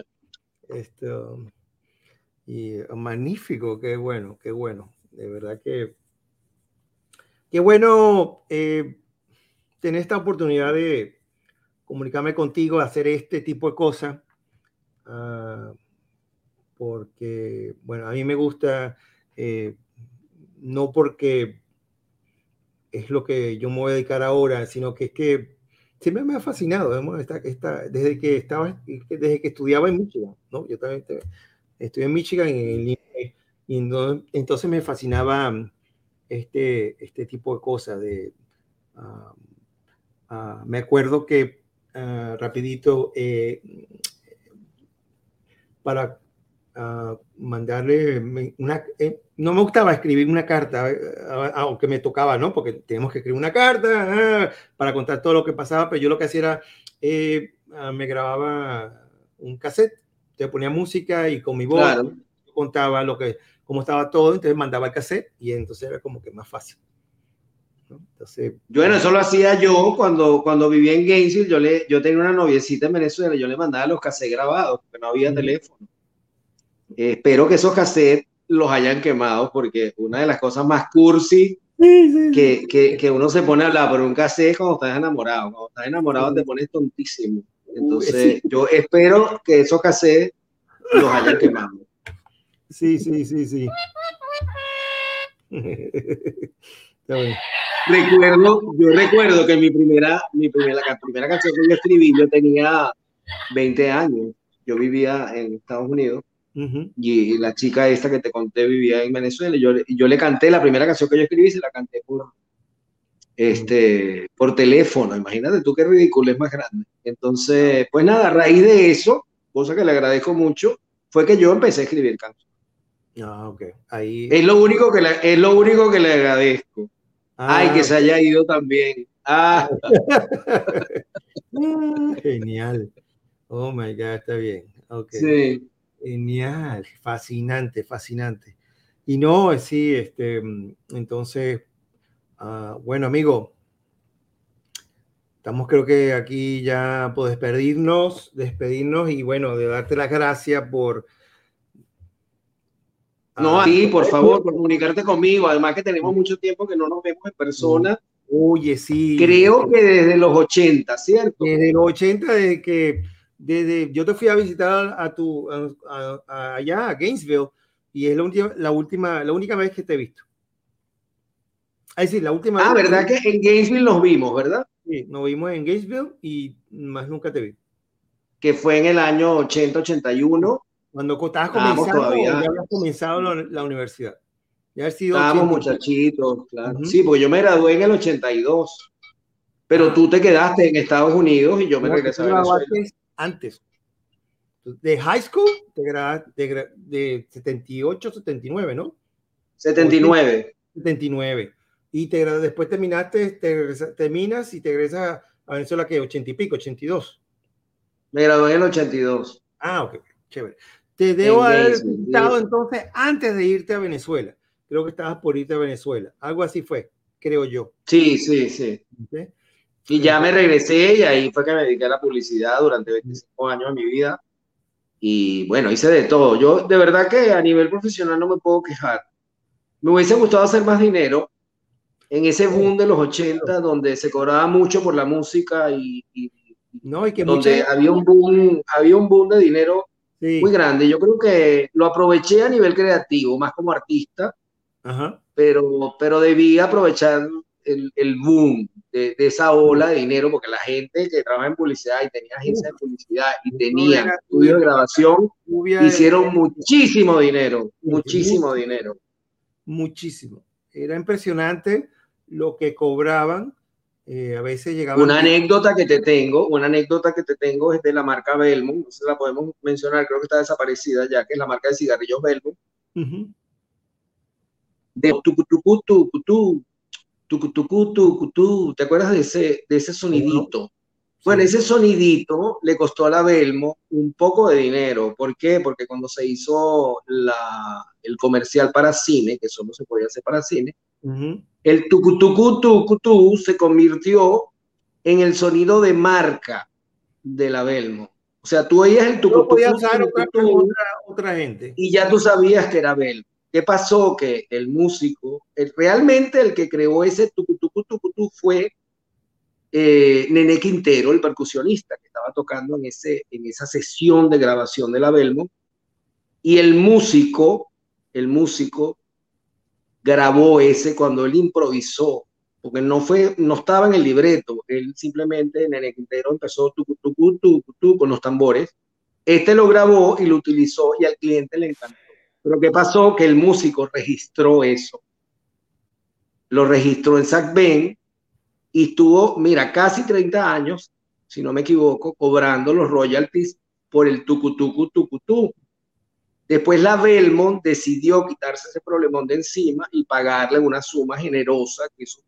Y magnífico, qué bueno. De verdad que qué bueno tener esta oportunidad de comunicarme contigo, hacer este tipo de cosas. Porque, bueno, a mí me gusta, no porque es lo que yo me voy a dedicar ahora, sino que es que siempre me ha fascinado, desde que estudiaba en Michigan, ¿no? Yo también estudié en Michigan y entonces me fascinaba este tipo de cosas. Me acuerdo que rapidito para mandarle no me gustaba escribir una carta, aunque me tocaba, ¿no? Porque teníamos que escribir una carta para contar todo lo que pasaba, pero yo lo que hacía era, me grababa un cassette, te ponía música y con mi voz claro, contaba cómo estaba todo, entonces mandaba el cassette y entonces era como que más fácil, ¿no? Entonces, bueno, eso lo hacía yo cuando vivía en Gainesville. Yo tenía una noviecita en Venezuela, yo le mandaba los cassettes grabados, porque no había teléfono. Espero que esos cassettes los hayan quemado, porque una de las cosas más cursi que uno se pone a hablar por un cassette cuando estás enamorado. Cuando estás enamorado te pones tontísimo. Entonces, yo espero que esos cassettes los hayan quemado. Sí. Yo recuerdo que la primera canción que yo escribí, yo tenía 20 años. Yo vivía en Estados Unidos y la chica esta que te conté vivía en Venezuela. Y yo le canté la primera canción que yo escribí, se la canté por teléfono. Imagínate tú qué ridículo es más grande. Entonces, pues nada, a raíz de eso, cosa que le agradezco mucho, fue que yo empecé a escribir canciones. Okay. Ahí... Es lo único que le agradezco. Que se haya ido también. Genial. Oh my God, está bien. Okay. Sí. Genial, fascinante. Y no, sí, entonces, bueno, amigo, estamos creo que aquí ya por despedirnos y bueno, de darte las gracias por... No, a ti, por favor, por comunicarte conmigo. Además que tenemos mucho tiempo que no nos vemos en persona. Oye, sí. Creo que desde los 80, ¿cierto? Desde los 80, yo te fui a visitar allá a Gainesville y es la única vez que te he visto. Es decir, la última vez. ¿Verdad que en Gainesville nos vimos, verdad? Sí, nos vimos en Gainesville y más nunca te vi. Que fue en el año 80-81. Cuando estabas comenzando, ya habías comenzado la universidad. Ya has sido estábamos muchachitos, claro. Sí, porque yo me gradué en el 82. Pero tú te quedaste en Estados Unidos y yo me regresé a Venezuela. Antes. De high school, te graduaste de 78, 79, ¿no? 79. 79. Y después terminas y te regresas a Venezuela, que 80 y pico, 82. Me gradué en el 82. Ok, chévere. Te debo haber visitado entonces antes de irte a Venezuela. Creo que estabas por irte a Venezuela. Algo así fue, creo yo. Sí. ¿Okay? Y ya me regresé y ahí fue que me dediqué a la publicidad durante 25 años de mi vida. Y bueno, hice de todo. Yo de verdad que a nivel profesional no me puedo quejar. Me hubiese gustado hacer más dinero en ese boom de los 80 donde se cobraba mucho por la música y No, y que mucha donde gente, había un boom de dinero muy sí, grande. Yo creo que lo aproveché a nivel creativo, más como artista, ajá. pero debí aprovechar el boom de esa ola de dinero, porque la gente que trabaja en publicidad y tenía Uf, agencias de publicidad y eso tenían era estudios de grabación, lluvia de hicieron dinero, muchísimo dinero. muchísimo. Era impresionante lo que cobraban. A veces llegaban Una anécdota que te tengo es de la marca Belmont, no sé si la podemos mencionar, creo que está desaparecida ya, que es la marca de cigarrillos Belmont, Ujú. de tucutucu, tucutú, tucutucu, tucutú, ¿te acuerdas de ese ¿Cómo no? sonidito? Bueno, Sí. ese sonidito le costó a la Belmo un poco de dinero. ¿Por qué? Porque cuando se hizo el comercial para cine, que solo se podía hacer para cine, Ujú. el tucutucu, tucutú se convirtió en el sonido de marca de la Belmo. O sea, tú oías el No lo podía tucutucu, usar tucutú otra gente. y ya tú sabías que era Belmo. ¿Qué pasó? Que el músico, realmente el que creó ese tucutucu, tucutú fue Nené Quintero, el percusionista que estaba tocando en esa sesión de grabación de la Belmo, y el músico grabó ese cuando él improvisó, porque no estaba en el libreto, él simplemente, Nené Quintero empezó con los tambores, este lo grabó y lo utilizó y al cliente le encantó. Pero ¿qué pasó? Que el músico registró eso, lo registró en SACBEN y estuvo, mira, casi 30 años, si no me equivoco, cobrando los royalties por el tucutucu tucutú. Después la Belmont decidió quitarse ese problemón de encima y pagarle una suma generosa, que eso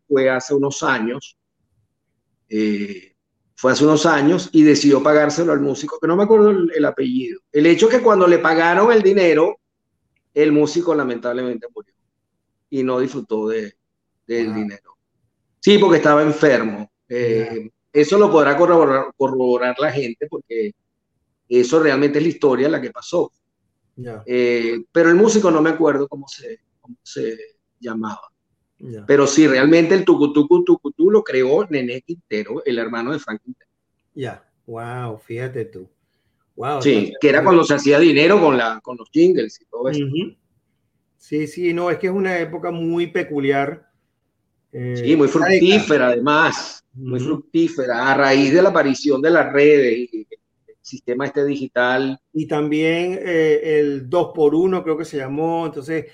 fue hace unos años, y decidió pagárselo al músico, que no me acuerdo el apellido. El hecho es que cuando le pagaron el dinero, el músico lamentablemente murió y no disfrutó del Wow, dinero. Sí, porque estaba enfermo. ya, Eso lo podrá corroborar la gente porque eso realmente es la historia la que pasó. ya, Pero el músico no me acuerdo cómo se llamaba. ya, Pero sí, realmente el tucutucu tucutú lo creó Nené Quintero, el hermano de Frank Quintero. ya. Wow, fíjate tú. Wow, está. Sí, que era cuando se hacía dinero con los jingles y todo eso. Ujú. Sí, sí, no, es que es una época muy peculiar. Sí, muy Esa década. fructífera además, muy Ujú. fructífera, a raíz de la aparición de las redes y el sistema este digital. Y también el 2 por uno creo que se llamó. Entonces,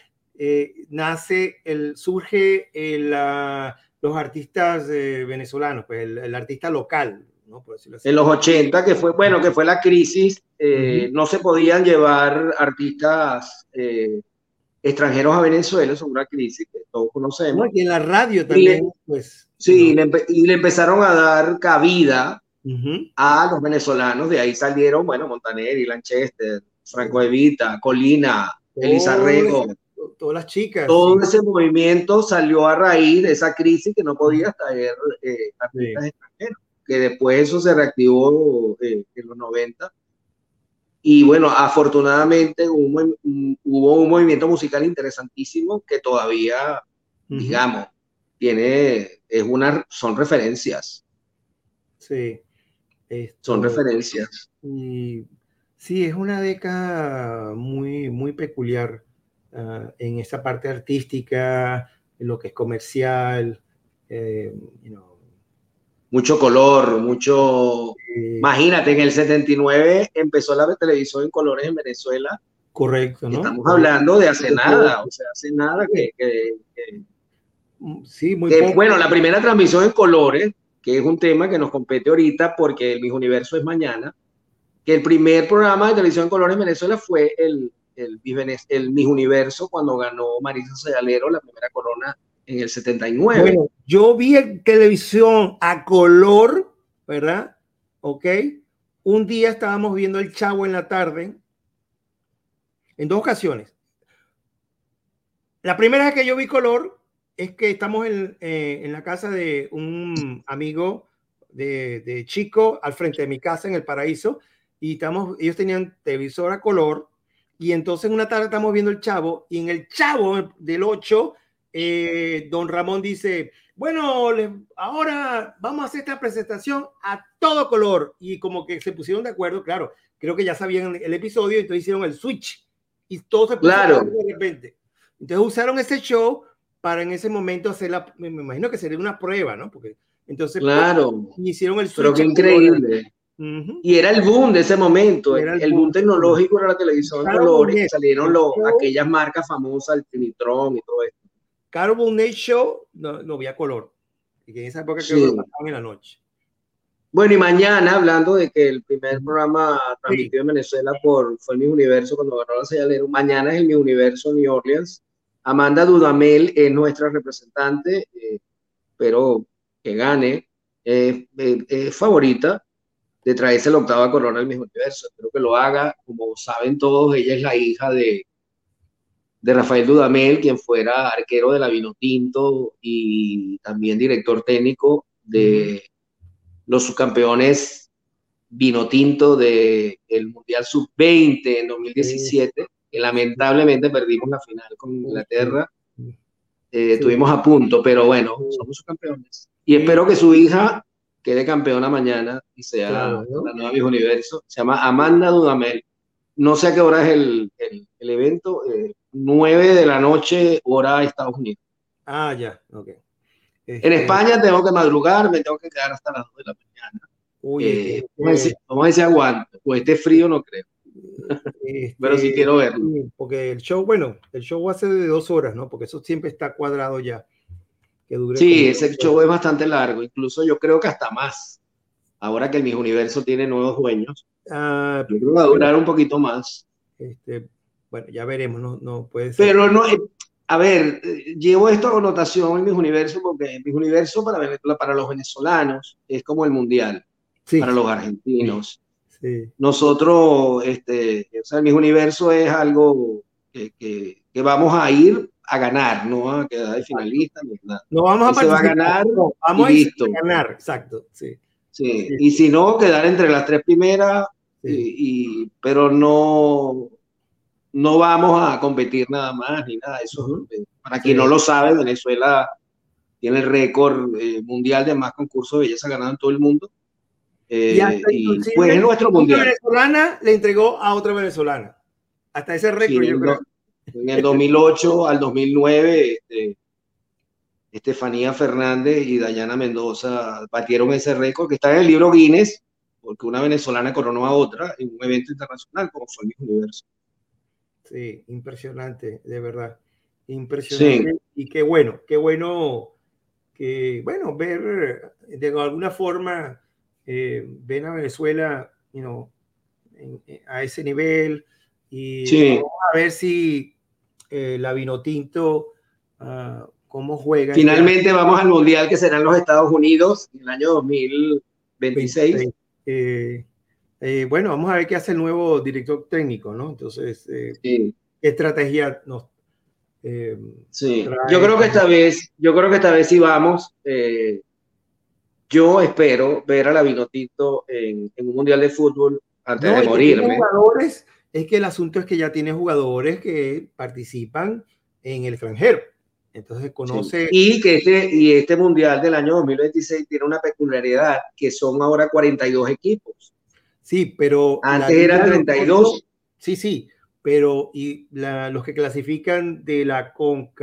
surge los artistas venezolanos, pues el artista local, ¿no? Por decirlo En así. los 80 que fue la crisis, Ujú. no se podían llevar artistas extranjeros a Venezuela, es una crisis que todos No, conocemos, y en la radio y le, también, pues, sí, ¿no? y le empezaron a dar cabida Ujú. a los venezolanos, de ahí salieron, bueno, Montaner, Ilan Chester, Franco Evita, Colina, Elisa Todas, Rego, todas las chicas, todo sí. ese movimiento salió a raíz de esa crisis que no podía traer Sí. artistas extranjeros, que después eso se reactivó en los 90. Y bueno, afortunadamente hubo un movimiento musical interesantísimo que todavía, Ujú. digamos, son referencias, Sí. son Esto, referencias. y sí, es una década muy, muy peculiar en esa parte artística, en lo que es comercial. eh, you know, Mucho color, mucho... eh, Imagínate, en el 79 empezó la televisión en colores en Venezuela. correcto, Y ¿no? estamos hablando de hace Correcto. nada, o sea, hace nada Sí, muy poco. bueno, la primera transmisión en colores, que es un tema que nos compete ahorita porque el Miss Universo es mañana, que el primer programa de televisión en colores en Venezuela fue el Miss Universo cuando ganó Marisa Sayalero la primera corona en el 79. Bueno, yo vi en televisión a color, ¿verdad? Ok. Un día estábamos viendo el Chavo en la tarde, en dos ocasiones. La primera vez que yo vi color es que estamos en la casa de un amigo de chico al frente de mi casa en El Paraíso y ellos tenían televisor a color y entonces una tarde estamos viendo El Chavo y en El Chavo del 8 don Ramón dice, bueno, ahora vamos a hacer esta presentación a todo color y como que se pusieron de acuerdo, claro, creo que ya sabían el episodio y entonces hicieron el switch y todo se puso de repente. Entonces usaron ese show para en ese momento hacer me imagino que sería una prueba, ¿no? Porque entonces hicieron el switch. Pero qué increíble. Y era el boom de ese momento, el boom tecnológico era la televisión en colores, y salieron aquellas marcas famosas, el Trinitron y todo esto. Carol Burnett Show no había color, y que en esa época creo que lo pasaban en la noche. Bueno, y mañana, hablando de que el primer programa transmitido en Venezuela fue el Miss Universo cuando ganó la Sayalero, mañana es el Miss Universo New Orleans. Amanda Dudamel es nuestra representante, pero que gane, es favorita de traerse la 8ª corona del Miss Universo. Espero que lo haga. Como saben todos, ella es la hija de Rafael Dudamel, quien fuera arquero de la Vinotinto y también director técnico de los subcampeones Vinotinto del Mundial Sub-20 en 2017, que lamentablemente perdimos la final con Inglaterra. Estuvimos a punto, pero bueno, somos subcampeones. Y espero que su hija quede campeona mañana y sea la nueva Miss Universo. Se llama Amanda Dudamel. No sé a qué hora es el evento, 9 de la noche, hora Estados Unidos. Ah, ya, ok. En España tengo que madrugar, me tengo que quedar hasta las 2 de la mañana. Uy, vamos a decir aguanto, pues este frío no creo. Pero sí quiero verlo. Porque el show va a ser de 2 horas, ¿no? Porque eso siempre está cuadrado ya. Que dure ese show es bastante largo, incluso yo creo que hasta más. Ahora que el Miss Universo tiene nuevos dueños, yo creo que va a durar un poquito más. Bueno, ya veremos, no puede ser. Pero no, a ver, llevo esto a connotación en Miss Universo porque el Miss Universo para los venezolanos es como el mundial, para los argentinos. Nosotros, o sea, el Miss Universo es algo que vamos a ir a ganar, no a quedar de finalista, ni nada. No vamos a ganar, vamos a ganar, exacto, sí. Y si no, quedar entre las 3 primeras, pero no vamos a competir nada más ni nada. Eso, para quien no lo sabe, Venezuela tiene el récord mundial de más concursos de belleza ganado en todo el mundo. Y pues es nuestro mundial. Una venezolana le entregó a otra venezolana. Hasta ese récord, yo creo. En el 2008 al 2009, Estefanía Fernández y Dayana Mendoza batieron ese récord que está en el libro Guinness, porque una venezolana coronó a otra en un evento internacional como fue el Miss Universo. Sí, impresionante, de verdad. Impresionante. Y qué bueno que, bueno, ver de alguna forma, ven a Venezuela, a ese nivel y vamos a ver si la Vinotinto cómo juega. Finalmente vamos al Mundial que será en los Estados Unidos en el año 2026. Bueno, vamos a ver qué hace el nuevo director técnico, ¿no? Entonces, ¿qué estrategia nos trae? Yo creo que esta vez sí vamos. Yo espero ver a la Vinotinto en un Mundial de Fútbol antes de morirme. Es que el asunto es que ya tiene jugadores que participan en el extranjero. Entonces conoce... Y que este Mundial del año 2026 tiene una peculiaridad, que son ahora 42 equipos. Sí, pero... Antes eran 32. Sí, pero los que clasifican de la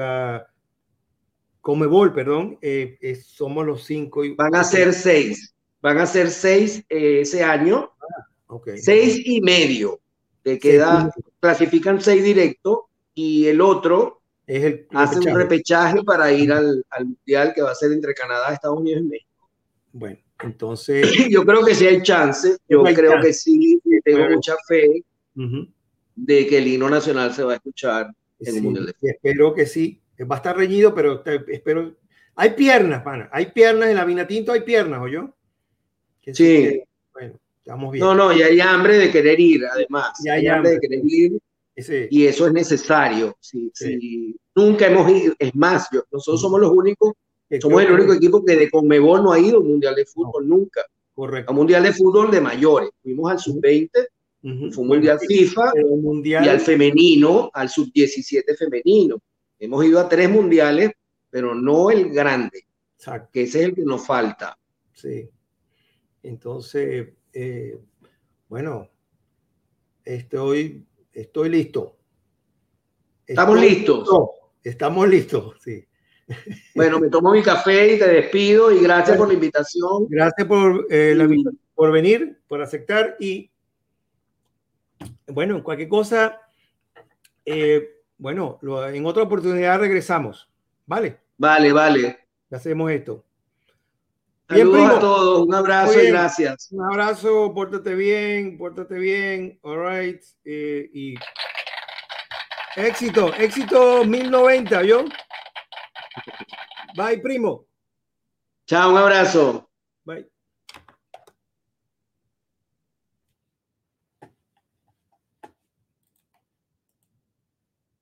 Conmebol, perdón, somos los 5. Van a ser 6. Van a ser 6 ese año. 6 y medio. Clasifican 6 directos y el otro hace un repechaje para ir al Mundial que va a ser entre Canadá, Estados Unidos y México. Bueno, entonces... Yo creo que sí hay chance. Yo creo que sí. Tengo mucha fe de que el himno nacional se va a escuchar en el Mundial de Fútbol. Espero que sí. Va a estar reñido, pero espero... Hay piernas, pana. Hay piernas en la Vinotinto, hay piernas, ¿o yo? Sí. Bueno, estamos bien. No, y hay hambre de querer ir, además. Hay hambre de querer ir. Y eso es necesario. Sí. Nunca hemos ido. Es más, nosotros somos los únicos Somos el único equipo que de Conmebol no ha ido a un mundial de fútbol nunca. Correcto. A un mundial de fútbol de mayores. Fuimos al sub-20, fue un mundial FIFA, y al femenino, al sub-17 femenino. Hemos ido a 3 mundiales, pero no el grande. Exacto. Que ese es el que nos falta. Sí. Entonces, bueno, estoy listo. ¿Estamos listos? Estamos listos, sí. Bueno, me tomo mi café y te despido y gracias por la invitación. Gracias por venir, por aceptar y bueno, cualquier cosa, bueno, en otra oportunidad regresamos, ¿vale? Vale. Hacemos esto. Bien, saludos a todos, un abrazo y gracias. Un abrazo, pórtate bien, all right, y éxito 1090, ¿yo? Bye, primo. Chao, un abrazo. Bye.